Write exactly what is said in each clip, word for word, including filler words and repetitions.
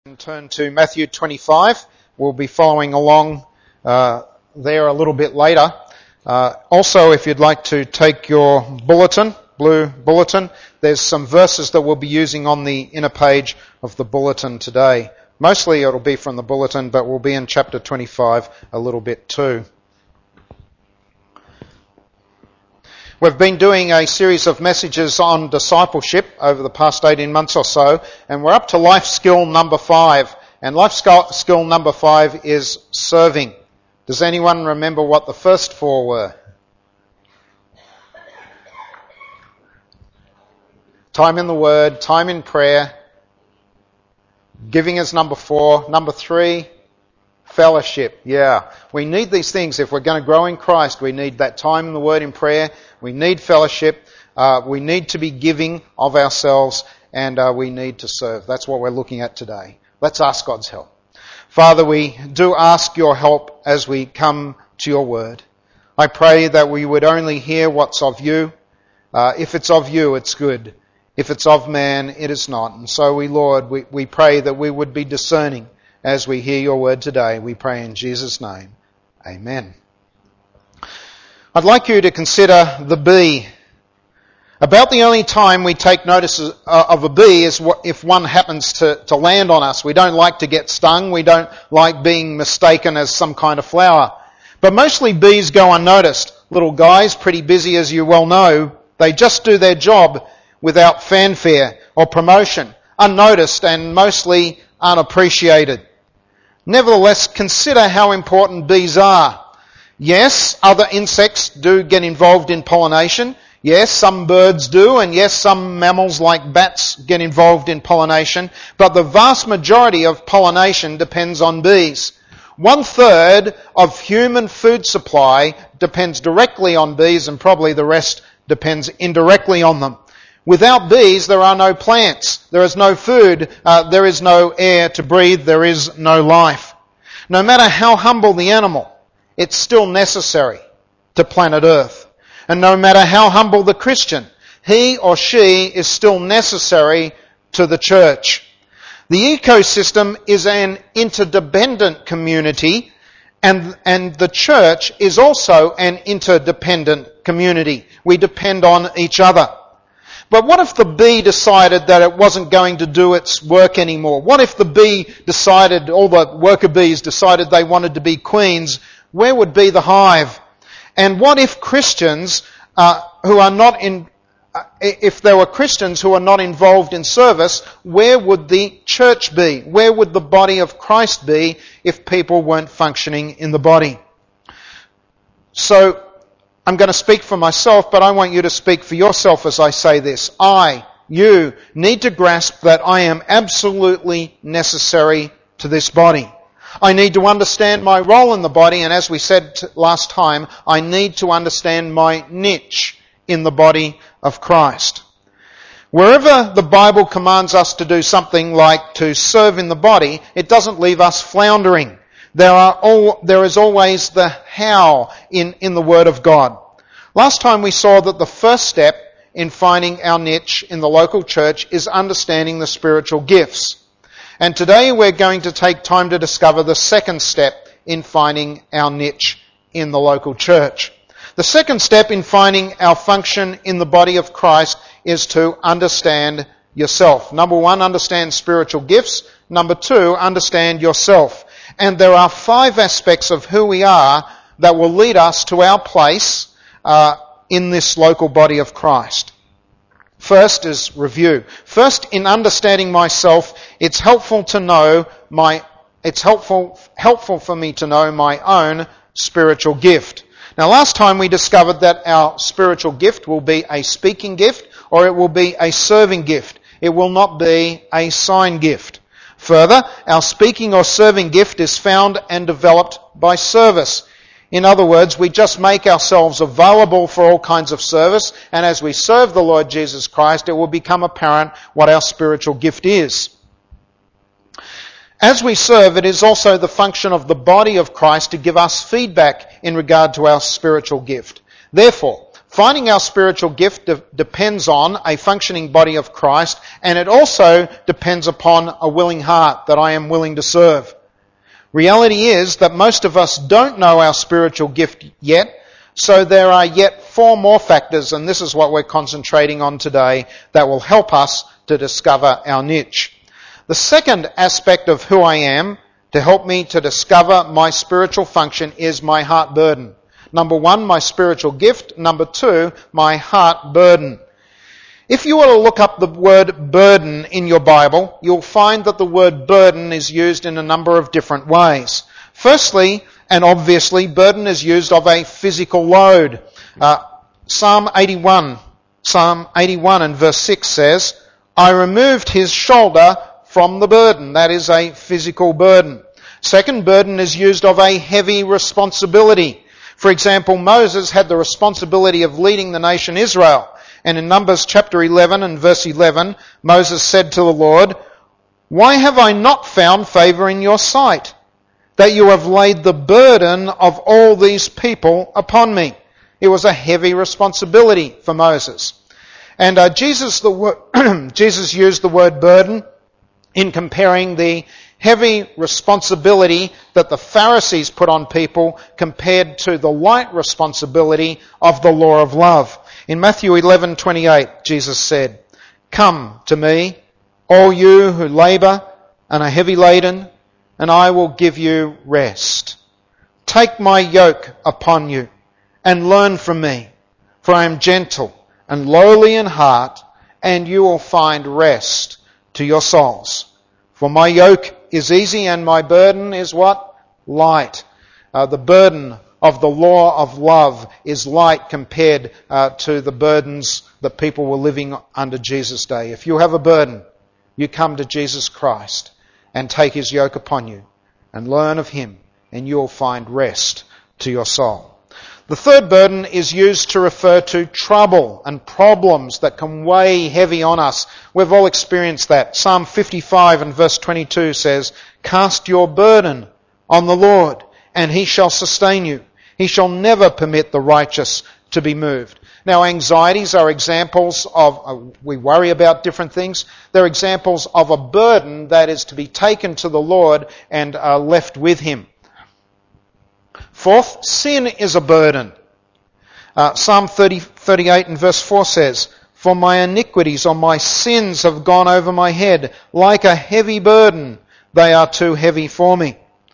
Turn to Matthew twenty-five. We'll be following along uh, there a little bit later. Uh, also, if you'd like to take your bulletin, blue bulletin, there's some verses that we'll be using on the inner page of the bulletin today. Mostly it'll be from the bulletin, but we'll be in chapter twenty-five a little bit too. We've been doing a series of messages on discipleship over the past eighteen months or so, and we're up to life skill number five. And life skill number five is serving. Does anyone remember what the first four were? Time in the Word, time in prayer, giving is number four. Number three, fellowship. Yeah, we need these things. If we're going to grow in Christ, we need that time in the Word in prayer. We need fellowship. Uh, we need to be giving of ourselves, and uh, we need to serve. That's what we're looking at today. Let's ask God's help. Father, we do ask your help as we come to your Word. I pray that we would only hear what's of you. Uh, if it's of you, it's good. If it's of man, it is not. And so we, Lord, we, we pray that we would be discerning as we hear your word today. We pray in Jesus' name. Amen. I'd like you to consider the bee. About the only time we take notice of a bee is if one happens to, to land on us. We don't like to get stung. We don't like being mistaken as some kind of flower. But mostly bees go unnoticed. Little guys, pretty busy as you well know, they just do their job without fanfare or promotion, unnoticed and mostly unappreciated. Nevertheless, consider how important bees are. Yes, other insects do get involved in pollination. Yes, some birds do, and yes, some mammals like bats get involved in pollination, but the vast majority of pollination depends on bees. One third of human food supply depends directly on bees, and probably the rest depends indirectly on them. Without bees, there are no plants, there is no food, uh, there is no air to breathe, there is no life. No matter how humble the animal, it's still necessary to planet Earth. And no matter how humble the Christian, he or she is still necessary to the church. The ecosystem is an interdependent community, and, and the church is also an interdependent community. We depend on each other. But what if the bee decided that it wasn't going to do its work anymore? What if the bee decided, all the worker bees decided they wanted to be queens? Where would be the hive? And what if Christians uh, who are not in, uh, if there were Christians who are not involved in service, where would the church be? Where would the body of Christ be if people weren't functioning in the body? So, I'm going to speak for myself, but I want you to speak for yourself as I say this. I, you, need to grasp that I am absolutely necessary to this body. I need to understand my role in the body, and as we said last time, I need to understand my niche in the body of Christ. Wherever the Bible commands us to do something like to serve in the body, it doesn't leave us floundering. There are all, there is always the how in, in the Word of God. Last time we saw that the first step in finding our niche in the local church is understanding the spiritual gifts. And today we're going to take time to discover the second step in finding our niche in the local church. The second step in finding our function in the body of Christ is to understand yourself. Number one, understand spiritual gifts. Number two, understand yourself. And there are five aspects of who we are that will lead us to our place uh, in this local body of Christ. First is review. First, in understanding myself, it's helpful to know my, it's helpful, helpful for me to know my own spiritual gift. Now, last time we discovered that our spiritual gift will be a speaking gift or it will be a serving gift. It will not be a sign gift. Further, our speaking or serving gift is found and developed by service. In other words, we just make ourselves available for all kinds of service, and as we serve the Lord Jesus Christ, it will become apparent what our spiritual gift is. As we serve, it is also the function of the body of Christ to give us feedback in regard to our spiritual gift. Therefore, Finding our spiritual gift de- depends on a functioning body of Christ, and it also depends upon a willing heart that I am willing to serve. Reality is that most of us don't know our spiritual gift yet, so there are yet four more factors, and this is what we're concentrating on today, that will help us to discover our niche. The second aspect of who I am to help me to discover my spiritual function is my heart burden. Number one, my spiritual gift. Number two, my heart burden. If you were to look up the word burden in your Bible, you'll find that the word burden is used in a number of different ways. Firstly, and obviously, burden is used of a physical load. Uh, Psalm eighty-one, Psalm eighty-one and verse six says, I removed his shoulder from the burden. That is a physical burden. Second, burden is used of a heavy responsibility. For example, Moses had the responsibility of leading the nation Israel. And in Numbers chapter eleven and verse eleven, Moses said to the Lord, why have I not found favour in your sight, that you have laid the burden of all these people upon me? It was a heavy responsibility for Moses. And uh, Jesus, the wor- Jesus used the word burden in comparing the heavy responsibility that the Pharisees put on people compared to the light responsibility of the law of love. In Matthew eleven twenty-eight, Jesus said, come to me, all you who labour and are heavy laden, and I will give you rest. Take my yoke upon you and learn from me, for I am gentle and lowly in heart, and you will find rest to your souls. For my yoke is easy and my burden is what? Light. Uh, the burden of the law of love is light compared uh, to the burdens that people were living under Jesus' day. If you have a burden, you come to Jesus Christ and take his yoke upon you and learn of him, and you'll find rest to your soul. The third burden is used to refer to trouble and problems that can weigh heavy on us. We've all experienced that. Psalm fifty-five and verse twenty-two says, cast your burden on the Lord, and he shall sustain you. He shall never permit the righteous to be moved. Now, anxieties are examples of, uh, we worry about different things. They're examples of a burden that is to be taken to the Lord and uh, left with him. Fourth, sin is a burden. Uh, Psalm thirty, thirty-eight and verse four says, for my iniquities or my sins have gone over my head. Like a heavy burden, they are too heavy for me.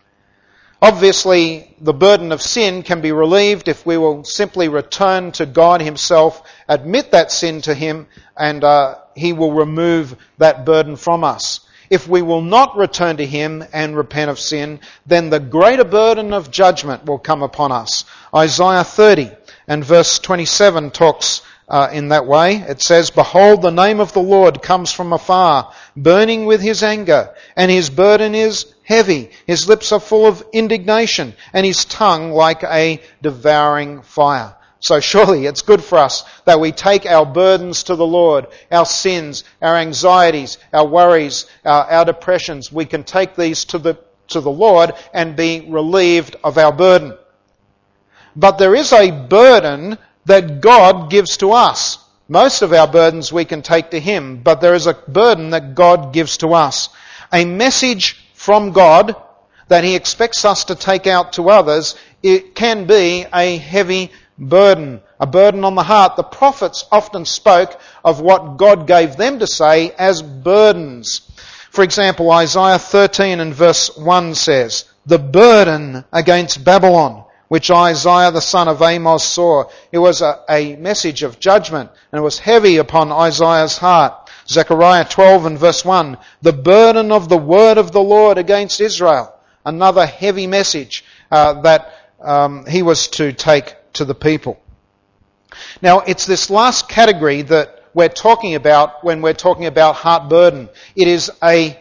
Obviously, the burden of sin can be relieved if we will simply return to God himself, admit that sin to him, and uh, he will remove that burden from us. If we will not return to him and repent of sin, then the greater burden of judgment will come upon us. Isaiah thirty and verse twenty-seven talks uh, in that way. It says, behold, the name of the Lord comes from afar, burning with his anger, and his burden is heavy. His lips are full of indignation, and his tongue like a devouring fire. So surely it's good for us that we take our burdens to the Lord, our sins, our anxieties, our worries, our, our depressions. We can take these to the, to the Lord and be relieved of our burden. But there is a burden that God gives to us. Most of our burdens we can take to him, but there is a burden that God gives to us. A message from God that he expects us to take out to others, it can be a heavy burden, a burden on the heart. The prophets often spoke of what God gave them to say as burdens. For example, Isaiah thirteen and verse one says, the burden against Babylon, which Isaiah the son of Amos saw. It was a, a message of judgment, and it was heavy upon Isaiah's heart. Zechariah twelve and verse one, the burden of the word of the Lord against Israel. Another heavy message uh, that um, he was to take to the people. Now, it's this last category that we're talking about when we're talking about heart burden. It is a,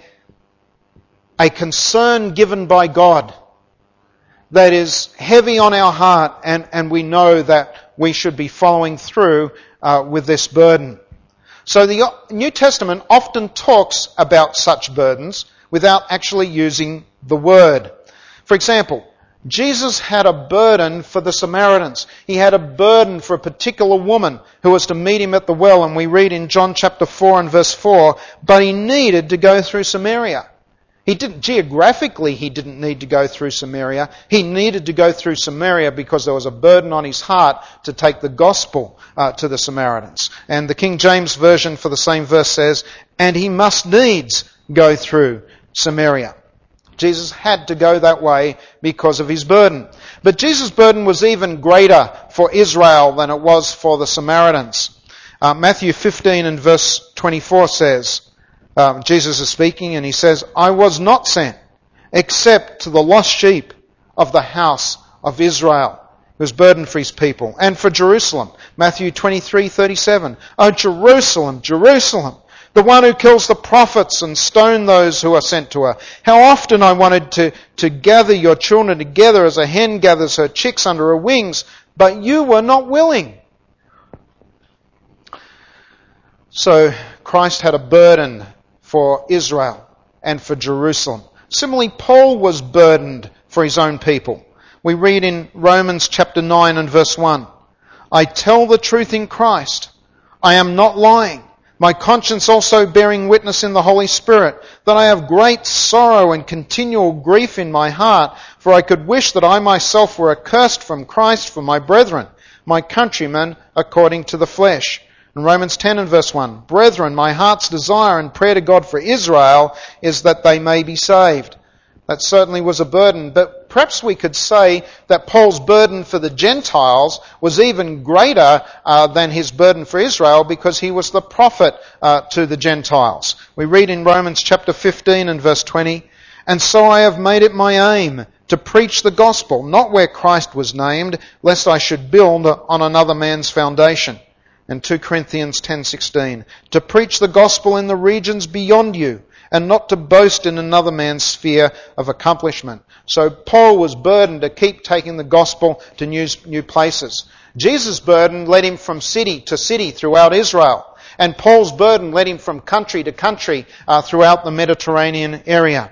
a concern given by God that is heavy on our heart, and, and we know that we should be following through uh, with this burden. So the New Testament often talks about such burdens without actually using the word. For example, Jesus had a burden for the Samaritans. He had a burden for a particular woman who was to meet him at the well, and we read in John chapter four and verse four, but he needed to go through Samaria. He didn't, geographically he didn't need to go through Samaria. He needed to go through Samaria because there was a burden on his heart to take the gospel uh, to the Samaritans. And the King James Version for the same verse says, and he must needs go through Samaria. Jesus had to go that way because of his burden. But Jesus' burden was even greater for Israel than it was for the Samaritans. Uh, Matthew fifteen and verse twenty-four says, um, Jesus is speaking and he says, I was not sent except to the lost sheep of the house of Israel. He was burdened for his people. And for Jerusalem, Matthew twenty-three thirty-seven, O Jerusalem, Jerusalem, the one who kills the prophets and stone those who are sent to her. How often I wanted to, to gather your children together as a hen gathers her chicks under her wings, but you were not willing. So Christ had a burden for Israel and for Jerusalem. Similarly, Paul was burdened for his own people. We read in Romans chapter nine and verse one, I tell the truth in Christ. I am not lying. My conscience also bearing witness in the Holy Spirit, that I have great sorrow and continual grief in my heart, for I could wish that I myself were accursed from Christ for my brethren, my countrymen according to the flesh. In Romans ten and verse one, Brethren, my heart's desire and prayer to God for Israel is that they may be saved. That certainly was a burden, but perhaps we could say that Paul's burden for the Gentiles was even greater uh, than his burden for Israel because he was the prophet uh, to the Gentiles. We read in Romans chapter fifteen and verse twenty, And so I have made it my aim to preach the gospel, not where Christ was named, lest I should build on another man's foundation. And two Corinthians ten sixteen, To preach the gospel in the regions beyond you, and not to boast in another man's sphere of accomplishment. So Paul was burdened to keep taking the gospel to new, new places. Jesus' burden led him from city to city throughout Israel. And Paul's burden led him from country to country uh, throughout the Mediterranean area.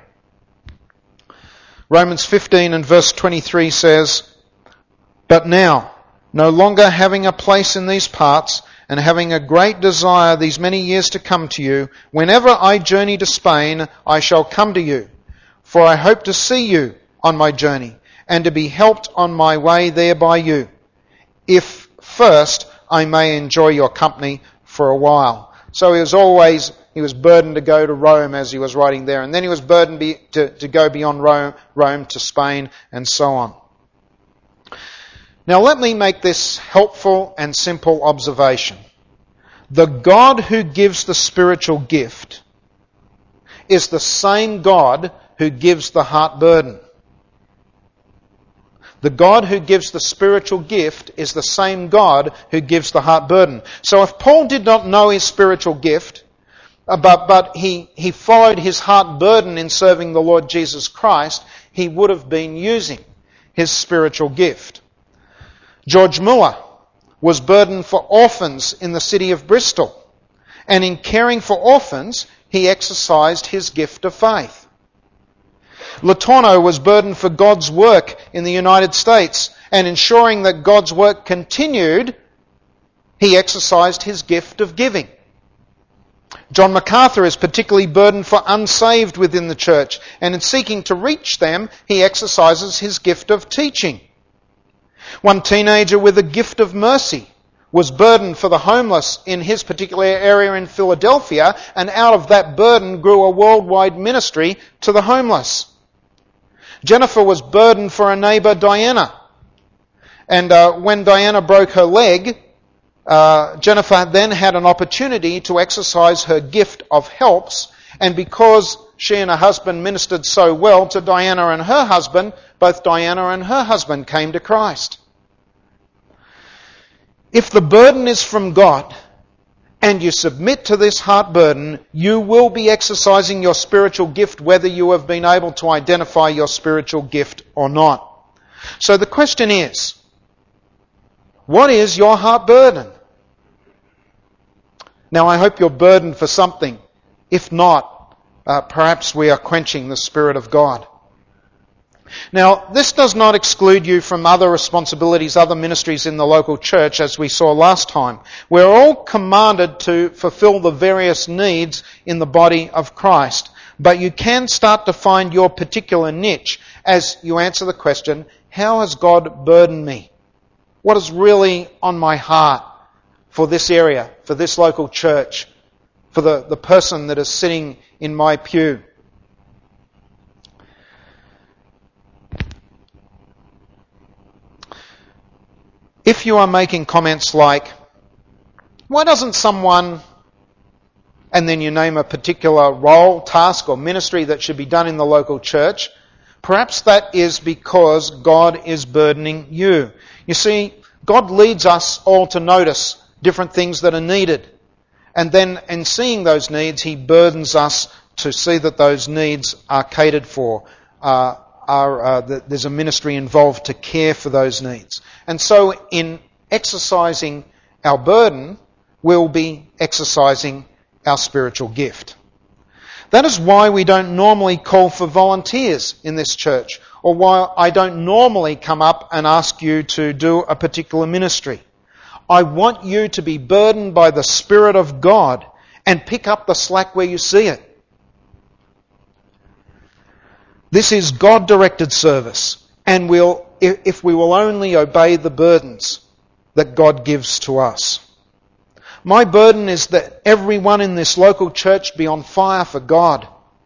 Romans fifteen and verse twenty-three says, But now, no longer having a place in these parts, and having a great desire these many years to come to you, whenever I journey to Spain, I shall come to you. For I hope to see you on my journey, and to be helped on my way there by you, if first I may enjoy your company for a while. So he was always, he was burdened to go to Rome as he was writing there, and then he was burdened be, to, to go beyond Rome, Rome to Spain, and so on. Now let me make this helpful and simple observation. The God who gives the spiritual gift is the same God who gives the heart burden. The God who gives the spiritual gift is the same God who gives the heart burden. So if Paul did not know his spiritual gift, but, but he, he followed his heart burden in serving the Lord Jesus Christ, he would have been using his spiritual gift. George Muller was burdened for orphans in the city of Bristol, and in caring for orphans, he exercised his gift of faith. Letourneau was burdened for God's work in the United States, and ensuring that God's work continued, he exercised his gift of giving. John MacArthur is particularly burdened for unsaved within the church, and in seeking to reach them, he exercises his gift of teaching. One teenager with a gift of mercy was burdened for the homeless in his particular area in Philadelphia, and out of that burden grew a worldwide ministry to the homeless. Jennifer was burdened for a neighbour, Diana. And uh, when Diana broke her leg, uh, Jennifer then had an opportunity to exercise her gift of helps, and because she and her husband ministered so well to Diana and her husband, both Diana and her husband came to Christ. If the burden is from God, and you submit to this heart burden, you will be exercising your spiritual gift whether you have been able to identify your spiritual gift or not. So the question is, what is your heart burden? Now I hope you're burdened for something. If not, uh, perhaps we are quenching the Spirit of God. Now, this does not exclude you from other responsibilities, other ministries in the local church, as we saw last time. We're all commanded to fulfill the various needs in the body of Christ. But you can start to find your particular niche as you answer the question, how has God burdened me? What is really on my heart for this area, for this local church, for the, the person that is sitting in my pew? If you are making comments like, why doesn't someone, and then you name a particular role, task or ministry that should be done in the local church, perhaps that is because God is burdening you. You see, God leads us all to notice different things that are needed. And then in seeing those needs, He burdens us to see that those needs are catered for. Uh, are, uh, that there's a ministry involved to care for those needs. And so in exercising our burden, we'll be exercising our spiritual gift. That is why we don't normally call for volunteers in this church, or why I don't normally come up and ask you to do a particular ministry. I want you to be burdened by the Spirit of God and pick up the slack where you see it. This is God-directed service, and we'll, if we will only obey the burdens that God gives to us. My burden is that everyone in this local church be on fire for God.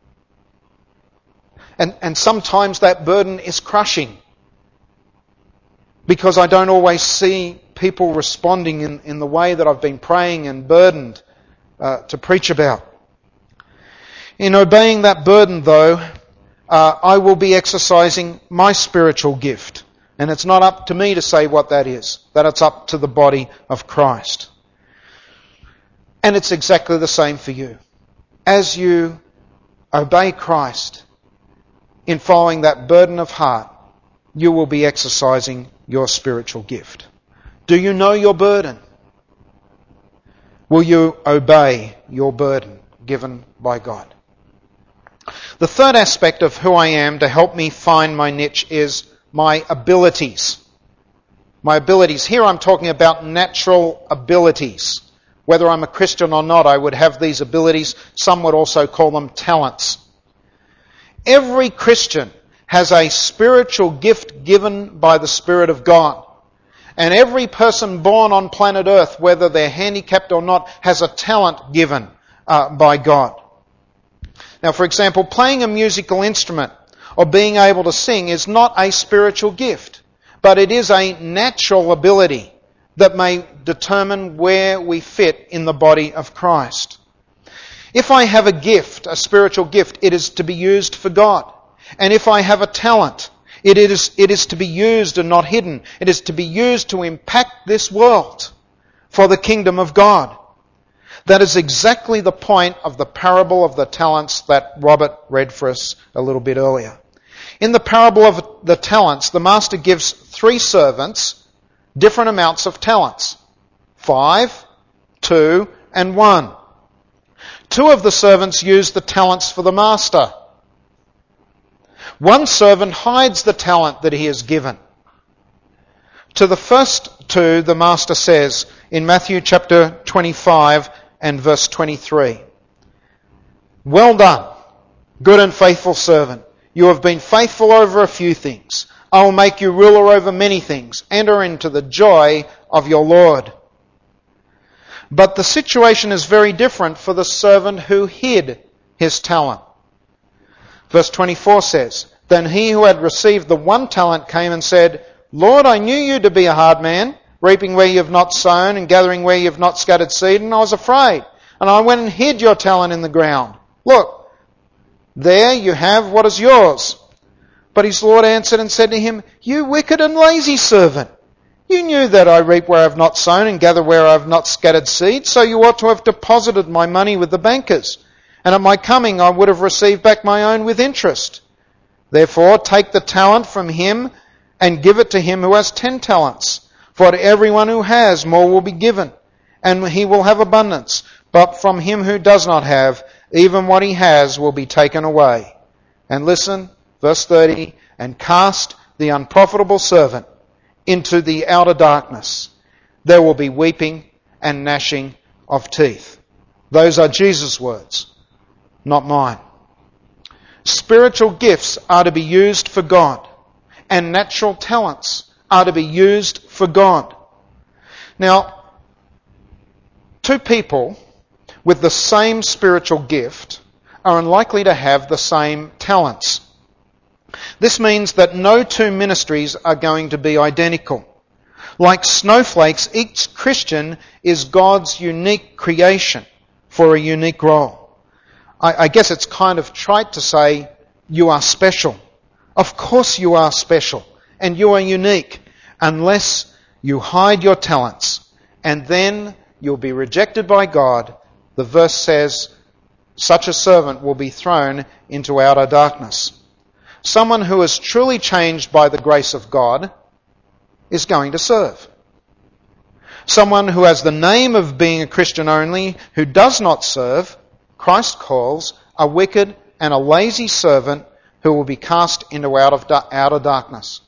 And, and sometimes that burden is crushing, because I don't always see people responding in, in the way that I've been praying and burdened uh, to preach about. In obeying that burden, though, Uh, I will be exercising my spiritual gift. And it's not up to me to say what that is. That it's up to the body of Christ. And it's exactly the same for you. As you obey Christ in following that burden of heart, you will be exercising your spiritual gift. Do you know your burden? Will you obey your burden given by God? The third aspect of who I am to help me find my niche is my abilities. My abilities. Here I'm talking about natural abilities. Whether I'm a Christian or not, I would have these abilities. Some would also call them talents. Every Christian has a spiritual gift given by the Spirit of God. And every person born on planet Earth, whether they're handicapped or not, has a talent given uh, by God. Now, for example, playing a musical instrument or being able to sing is not a spiritual gift, but it is a natural ability that may determine where we fit in the body of Christ. If I have a gift, a spiritual gift, it is to be used for God. And if I have a talent, it is, it is to be used and not hidden. It is to be used to impact this world for the kingdom of God. That is exactly the point of the parable of the talents that Robert read for us a little bit earlier. In the parable of the talents, the master gives three servants different amounts of talents. Five, two, and one. Two of the servants use the talents for the master. One servant hides the talent that he has given. To the first two, the master says in Matthew chapter twenty-five, and verse twenty-three. Well done, good and faithful servant. You have been faithful over a few things. I will make you ruler over many things. Enter into the joy of your Lord. But the situation is very different for the servant who hid his talent. Verse twenty-four says, Then he who had received the one talent came and said, Lord, I knew you to be a hard man, reaping where you have not sown and gathering where you have not scattered seed, and I was afraid. And I went and hid your talent in the ground. Look, there you have what is yours. But his Lord answered and said to him, You wicked and lazy servant. You knew that I reap where I have not sown and gather where I have not scattered seed, so you ought to have deposited my money with the bankers. And at my coming I would have received back my own with interest. Therefore take the talent from him and give it to him who has ten talents. For to everyone who has, more will be given, and he will have abundance. But from him who does not have, even what he has will be taken away. And listen, verse thirty, and cast the unprofitable servant into the outer darkness. There will be weeping and gnashing of teeth. Those are Jesus' words, not mine. Spiritual gifts are to be used for God, and natural talents are to be used for God. Now, two people with the same spiritual gift are unlikely to have the same talents. This means that no two ministries are going to be identical. Like snowflakes, each Christian is God's unique creation for a unique role. I, I guess it's kind of trite to say, you are special. Of course you are special, and you are unique, unless you hide your talents, and then you'll be rejected by God. The verse says, such a servant will be thrown into outer darkness. Someone who is truly changed by the grace of God is going to serve. Someone who has the name of being a Christian only, who does not serve, Christ calls a wicked and a lazy servant who will be cast into outer darkness.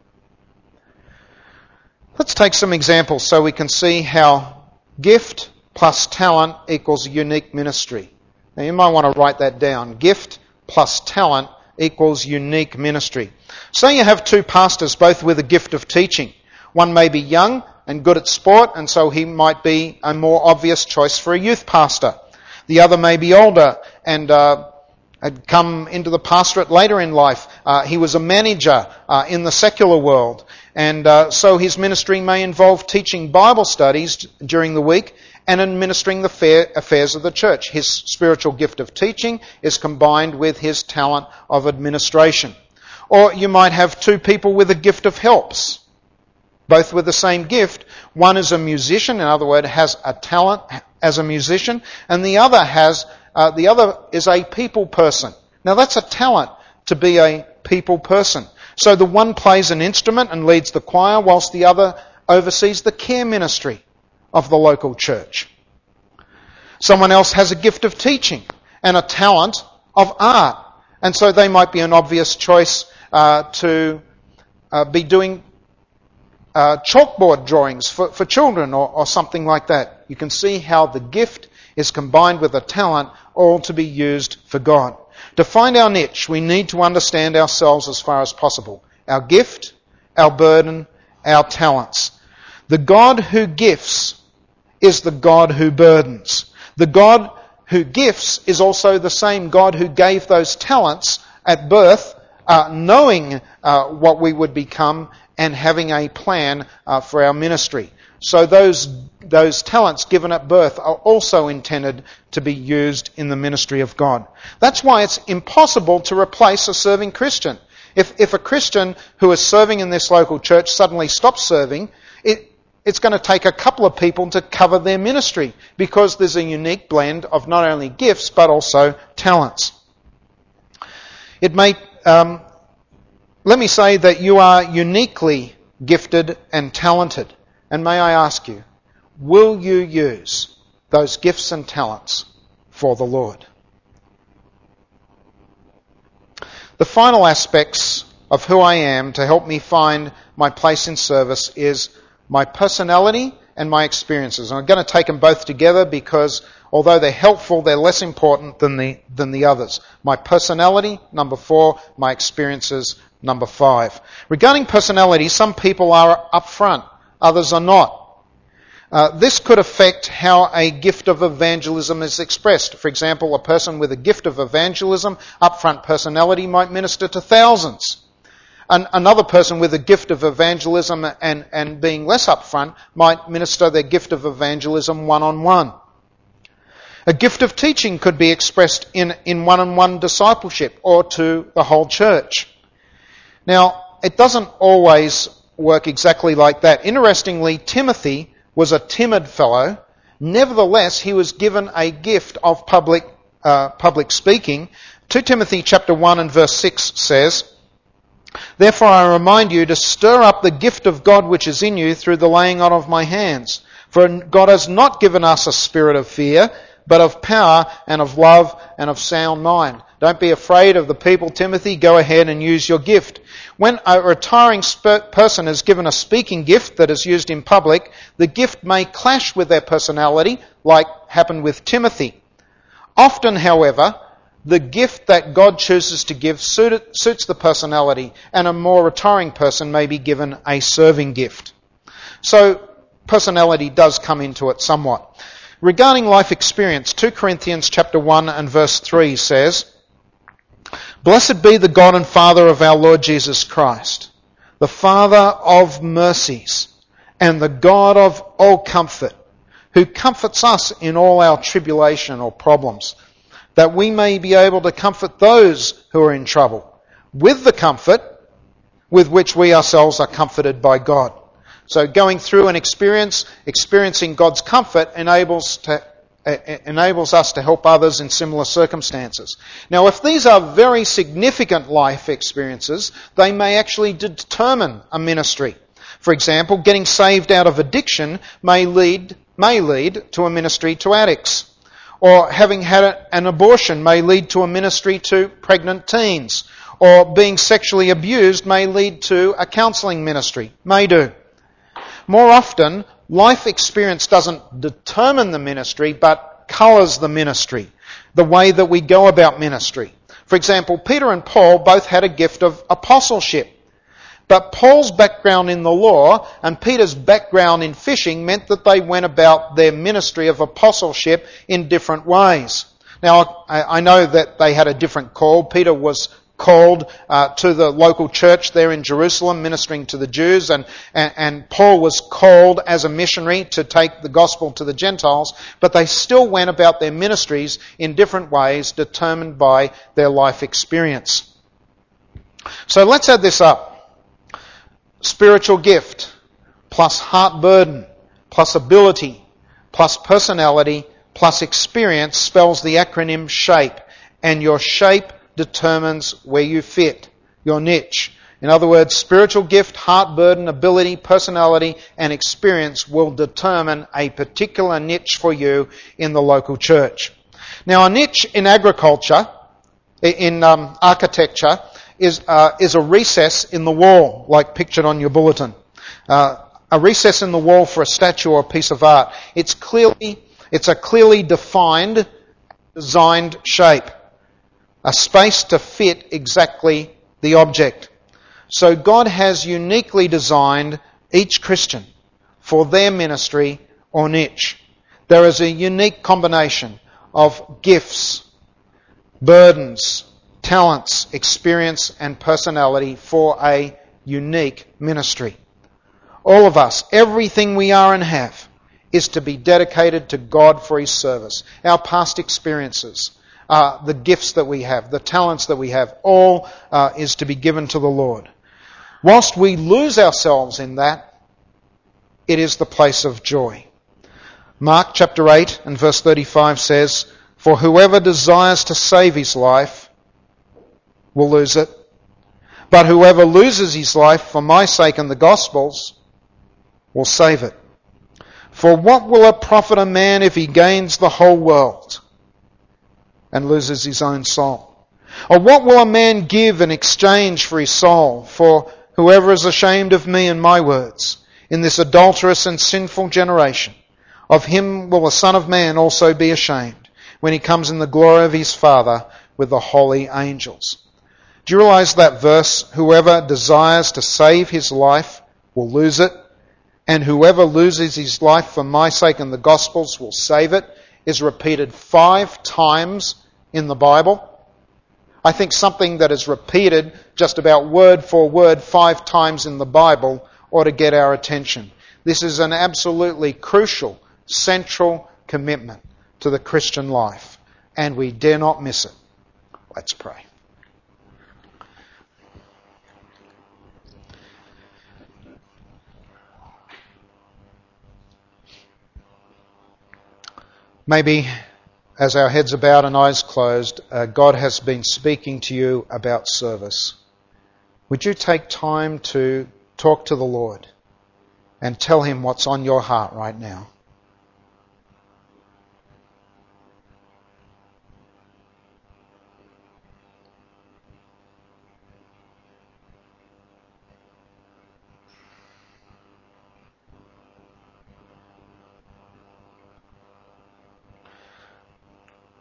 Let's take some examples so we can see how gift plus talent equals unique ministry. Now you might want to write that down. Gift plus talent equals unique ministry. Say you have two pastors, both with a gift of teaching. One may be young and good at sport, and so he might be a more obvious choice for a youth pastor. The other may be older and uh, had come into the pastorate later in life. Uh, he was a manager uh, in the secular world, and uh, so his ministry may involve teaching Bible studies during the week and administering the fair affairs of the church. His spiritual gift of teaching is combined with his talent of administration. Or you might have two people with a gift of helps, both with the same gift. One is a musician, in other words, has a talent as a musician, and the other has uh, the other is a people person. Now that's a talent, to be a people person. So the one plays an instrument and leads the choir, whilst the other oversees the care ministry of the local church. Someone else has a gift of teaching and a talent of art, and so they might be an obvious choice uh, to uh, be doing uh, chalkboard drawings for, for children or, or something like that. You can see how the gift is combined with a talent, all to be used for God. To find our niche, we need to understand ourselves as far as possible. Our gift, our burden, our talents. The God who gifts is the God who burdens. The God who gifts is also the same God who gave those talents at birth, uh, knowing uh, what we would become and having a plan uh, for our ministry. So those those talents given at birth are also intended to be used in the ministry of God. That's why it's impossible to replace a serving Christian. If if a Christian who is serving in this local church suddenly stops serving, it it's going to take a couple of people to cover their ministry, because there's a unique blend of not only gifts but also talents. It may um, let me say that you are uniquely gifted and talented. And may I ask you, will you use those gifts and talents for the Lord? The final aspects of who I am to help me find my place in service is my personality and my experiences. And I'm going to take them both together because although they're helpful, they're less important than the, than the others. My personality, number four. My experiences, number five. Regarding personality, some people are upfront. Others are not. Uh, this could affect how a gift of evangelism is expressed. For example, a person with a gift of evangelism, upfront personality, might minister to thousands. An, another person with a gift of evangelism and, and being less upfront might minister their gift of evangelism one-on-one. A gift of teaching could be expressed in, in one-on-one discipleship or to the whole church. Now, it doesn't always work exactly like that. Interestingly, Timothy was a timid fellow. Nevertheless, he was given a gift of public uh, public speaking. Second Timothy chapter one and verse six says, "Therefore I remind you to stir up the gift of God which is in you through the laying on of my hands. For God has not given us a spirit of fear, but of power and of love and of sound mind." Don't be afraid of the people, Timothy. Go ahead and use your gift. When a retiring sp- person is given a speaking gift that is used in public, the gift may clash with their personality, like happened with Timothy. Often, however, the gift that God chooses to give suit- suits the personality, and a more retiring person may be given a serving gift. So, personality does come into it somewhat. Regarding life experience, Second Corinthians chapter one and verse three says, "Blessed be the God and Father of our Lord Jesus Christ, the Father of mercies, and the God of all comfort, who comforts us in all our tribulation or problems, that we may be able to comfort those who are in trouble, with the comfort with which we ourselves are comforted by God." So going through an experience, experiencing God's comfort enables to enables us to help others in similar circumstances. Now, if these are very significant life experiences, they may actually determine a ministry. For example, getting saved out of addiction may lead may lead to a ministry to addicts. Or having had an abortion may lead to a ministry to pregnant teens. Or being sexually abused may lead to a counselling ministry. May do. More often, life experience doesn't determine the ministry, but colours the ministry, the way that we go about ministry. For example, Peter and Paul both had a gift of apostleship. But Paul's background in the law and Peter's background in fishing meant that they went about their ministry of apostleship in different ways. Now, I know that they had a different call. Peter was called uh, to the local church there in Jerusalem, ministering to the Jews, and, and, and Paul was called as a missionary to take the gospel to the Gentiles, but they still went about their ministries in different ways, determined by their life experience. So let's add this up. Spiritual gift, plus heart burden, plus ability, plus personality, plus experience spells the acronym SHAPE, and your shape determines where you fit, your niche. In other words, spiritual gift, heart burden, ability, personality, and experience will determine a particular niche for you in the local church. Now, a niche in agriculture, in um, architecture, is uh, is a recess in the wall, like pictured on your bulletin. Uh, a recess in the wall for a statue or a piece of art. It's clearly, it's a clearly defined, designed shape. A space to fit exactly the object. So God has uniquely designed each Christian for their ministry or niche. There is a unique combination of gifts, burdens, talents, experience and personality for a unique ministry. All of us, everything we are and have, is to be dedicated to God for His service. Our past experiences, Uh, the gifts that we have, the talents that we have, all uh, is to be given to the Lord. Whilst we lose ourselves in that, it is the place of joy. Mark chapter eight and verse thirty-five says, "For whoever desires to save his life will lose it, but whoever loses his life for my sake and the gospel's will save it. For what will it profit a man if he gains the whole world and loses his own soul? Or what will a man give in exchange for his soul? For whoever is ashamed of me and my words in this adulterous and sinful generation, of him will the Son of Man also be ashamed when he comes in the glory of his Father with the holy angels." Do you realise that verse, "Whoever desires to save his life will lose it, and whoever loses his life for my sake and the gospel's will save it," is repeated five times in the Bible? I think something that is repeated just about word for word five times in the Bible ought to get our attention. This is an absolutely crucial, central commitment to the Christian life, and we dare not miss it. Let's pray. Maybe as our heads are bowed and eyes closed, uh, God has been speaking to you about service. Would you take time to talk to the Lord and tell Him what's on your heart right now?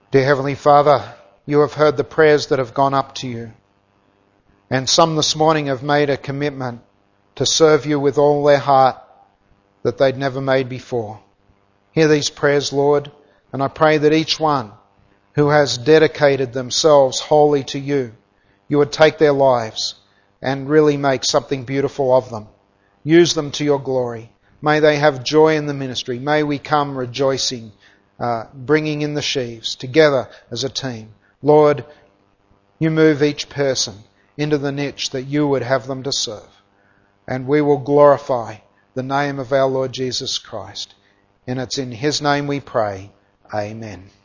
Dear Heavenly Father, you have heard the prayers that have gone up to you. And some this morning have made a commitment to serve you with all their heart that they'd never made before. Hear these prayers, Lord, and I pray that each one who has dedicated themselves wholly to you, you would take their lives and really make something beautiful of them. Use them to your glory. May they have joy in the ministry. May we come rejoicing, uh, bringing in the sheaves together as a team. Lord, you move each person into the niche that you would have them to serve. And we will glorify the name of our Lord Jesus Christ. And it's in His name we pray. Amen.